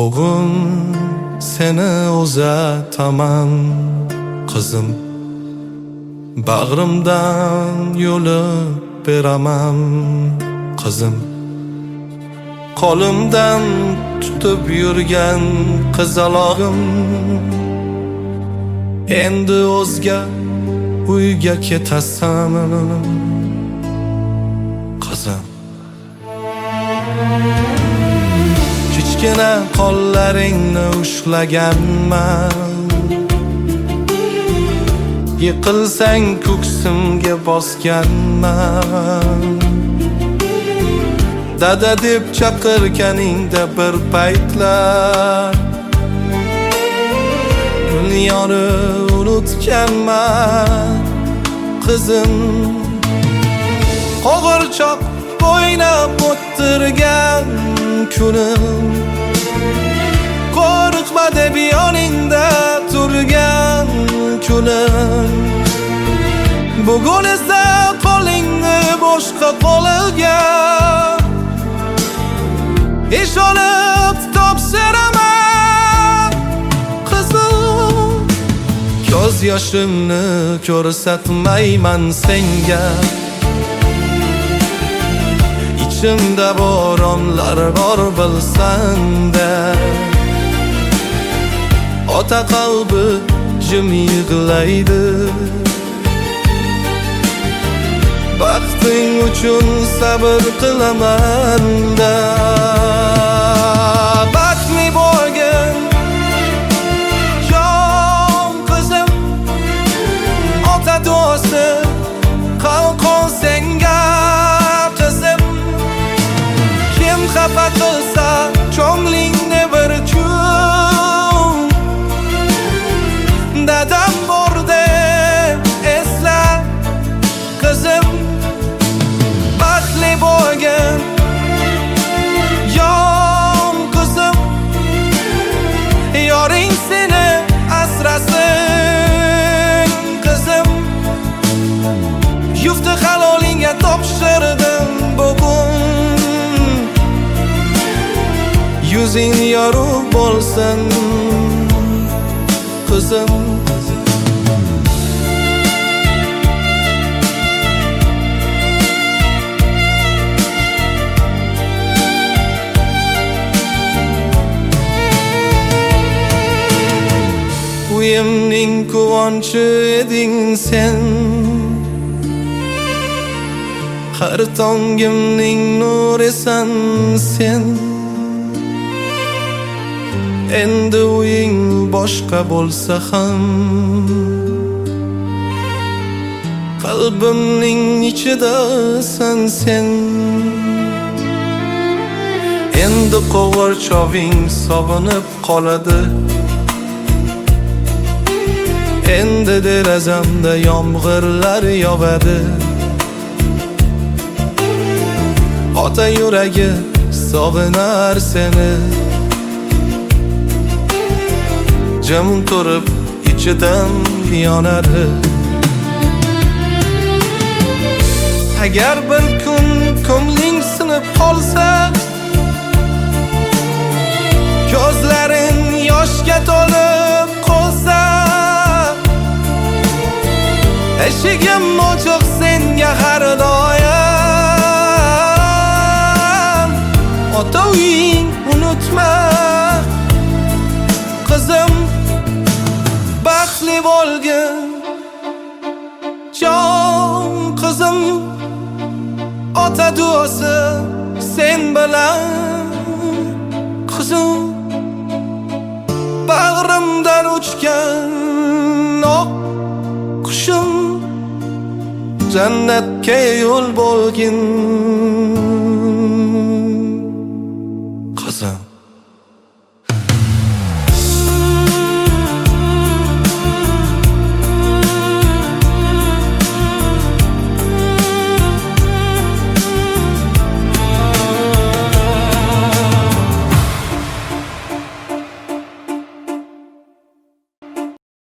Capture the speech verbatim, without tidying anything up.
Bugun seni uzataman qizim, bag'rimdan yo'lib beraman qizim. Qo'limdan tutib yurgan qizalog'im endi o'zga uyga ketasan qizim. Kichkina qo'llaringni ushlaganman, yiqilsang ko'ksimga bosganman. Dada deb chaqirganingda bir paytlar dunyoni unutganman qizim. Qo'g'irchoq o'ynab o'tirgan kunim, qo'rqma deb yoningda turgan kunim. Bugun esa qo'lingni boshqa qo'liga ishonib topshiraman qizim. Ko'z yoshimni ko'rsatmayman senga, ichimda bo'ronlar bor bilsanda. Ota qalbi jim yig'laydi, baxting uchun sabr qilaman-da. Baxtli bo'lgin jon qizim, ota duosi qalqon senga qizim. Kim xafa qilsa ko'nglingni bir kun, dadam bor deb esla qizim. Baxtli bo'lgin jon qizim, yoring seni asrasin qizim. Yufti halolingga topshirdim bugun, yuzing yorug' bo'lsin qizim. Uyimning quvonchi eding sen, har tongimning nurisan sen. Endi uying boshqa bo'lsa ham, qalbimning ichidasan sen. Endi qo'g'irchog'ing sog'inib qoladi, endi derazamda yomg'irlar yog'adi. Ota yuragi sog'inar seni, jim turib ichidan yonadi. Agar bir kun ko'ngling sinib qolsa, ko'zlaring yoshga to'lib qolsa, eshigim ochiq senga har doim. Ota uying unutma qizim. Baxtli bo'lgin jon qizim, ota duosi sen bilan qizim. Bag'rimdan uchgan oq qushim, jannatga yo'l bo'lgin qizim.